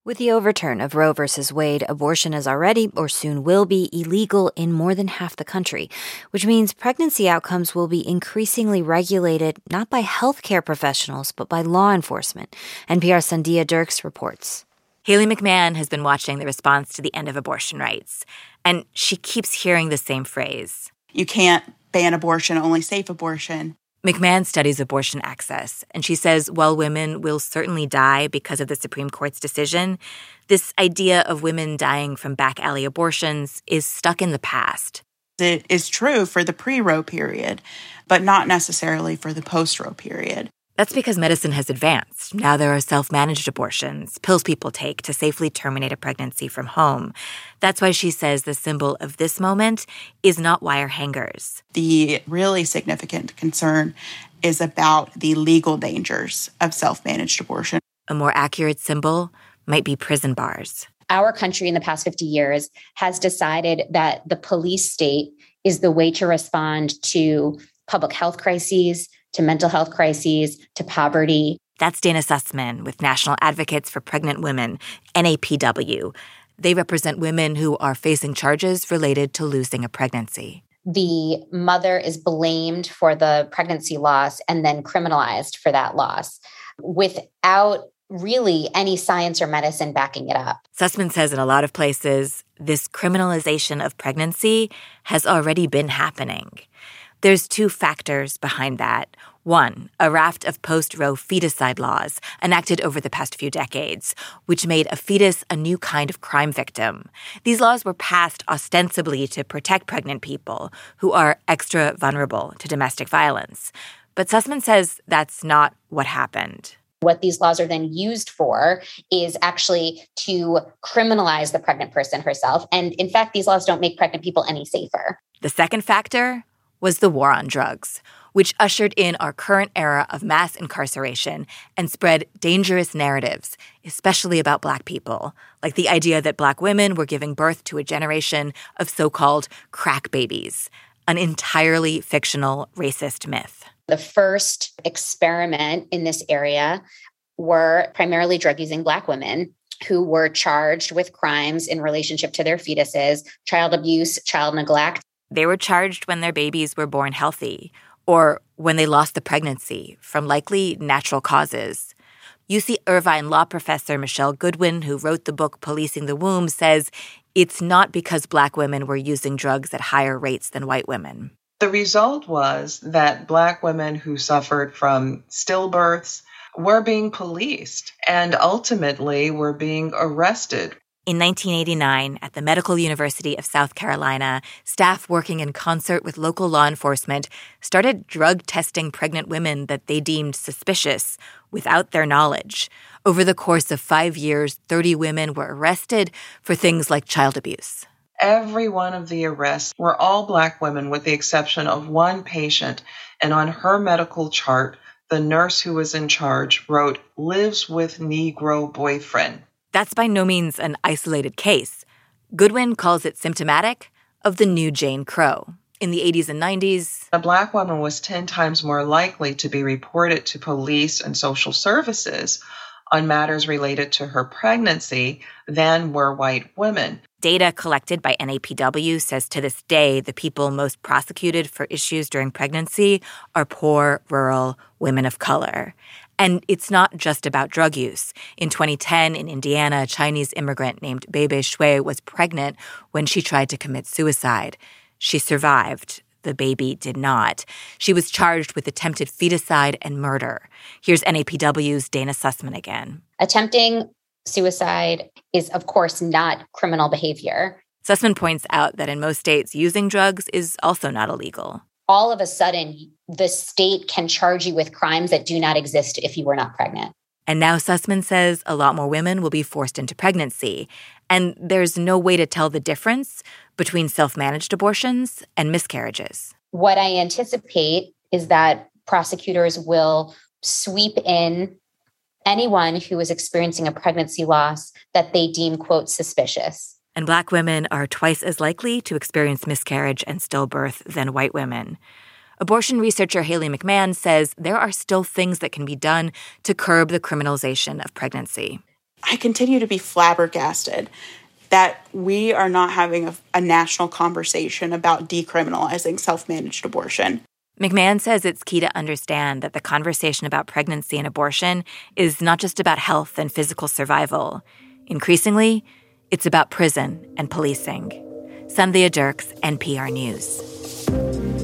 With the overturn of Roe v. Wade, abortion is already, or soon will be, illegal in more than half the country, which means pregnancy outcomes will be increasingly regulated not by healthcare professionals, but by law enforcement. NPR's Sandhya Dirks reports. Haley McMahon has been watching the response to the end of abortion rights, and she keeps hearing the same phrase. You can't ban abortion, only safe abortion. McMahon studies abortion access, and she says while women will certainly die because of the Supreme Court's decision, this idea of women dying from back-alley abortions is stuck in the past. It is true for the pre-Roe period, but not necessarily for the post-Roe period. That's because medicine has advanced. Now there are self-managed abortions, pills people take to safely terminate a pregnancy from home. That's why she says the symbol of this moment is not wire hangers. The really significant concern is about the legal dangers of self-managed abortion. A more accurate symbol might be prison bars. Our country in the past 50 years has decided that the police state is the way to respond to public health crises, to mental health crises, to poverty. That's Dana Sussman with National Advocates for Pregnant Women, NAPW. They represent women who are facing charges related to losing a pregnancy. The mother is blamed for the pregnancy loss and then criminalized for that loss without really any science or medicine backing it up. Sussman says in a lot of places, this criminalization of pregnancy has already been happening. There's two factors behind that. One, a raft of post-Roe feticide laws enacted over the past few decades, which made a fetus a new kind of crime victim. These laws were passed ostensibly to protect pregnant people who are extra vulnerable to domestic violence. But Sussman says that's not what happened. What these laws are then used for is actually to criminalize the pregnant person herself. And in fact, these laws don't make pregnant people any safer. The second factor was the war on drugs, which ushered in our current era of mass incarceration and spread dangerous narratives, especially about Black people, like the idea that Black women were giving birth to a generation of so-called crack babies, an entirely fictional racist myth. The first experiment in this area were primarily drug-using Black women who were charged with crimes in relationship to their fetuses, child abuse, child neglect. They were charged when their babies were born healthy or when they lost the pregnancy from likely natural causes. UC Irvine law professor Michelle Goodwin, who wrote the book Policing the Womb, says it's not because Black women were using drugs at higher rates than white women. The result was that Black women who suffered from stillbirths were being policed and ultimately were being arrested. In 1989, at the Medical University of South Carolina, staff working in concert with local law enforcement started drug testing pregnant women that they deemed suspicious without their knowledge. Over the course of 5 years, 30 women were arrested for things like child abuse. Every one of the arrests were all Black women with the exception of one patient, and on her medical chart, the nurse who was in charge wrote, "Lives with Negro boyfriend." That's by no means an isolated case. Goodwin calls it symptomatic of the new Jane Crow. In the 80s and 90s, a Black woman was 10 times more likely to be reported to police and social services on matters related to her pregnancy than were white women. Data collected by NAPW says to this day the people most prosecuted for issues during pregnancy are poor, rural women of color. And it's not just about drug use. In 2010, in Indiana, a Chinese immigrant named Bebe Shui was pregnant when she tried to commit suicide. She survived. The baby did not. She was charged with attempted feticide and murder. Here's NAPW's Dana Sussman again. Attempting suicide is, of course, not criminal behavior. Sussman points out that in most states, using drugs is also not illegal. All of a sudden, the state can charge you with crimes that do not exist if you were not pregnant. And now Sussman says a lot more women will be forced into pregnancy. And there's no way to tell the difference between self-managed abortions and miscarriages. What I anticipate is that prosecutors will sweep in anyone who is experiencing a pregnancy loss that they deem, quote, suspicious. And Black women are twice as likely to experience miscarriage and stillbirth than white women. Abortion researcher Haley McMahon says there are still things that can be done to curb the criminalization of pregnancy. I continue to be flabbergasted that we are not having a national conversation about decriminalizing self-managed abortion. McMahon says it's key to understand that the conversation about pregnancy and abortion is not just about health and physical survival. Increasingly, it's about prison and policing. Sandhya Dirks, NPR News.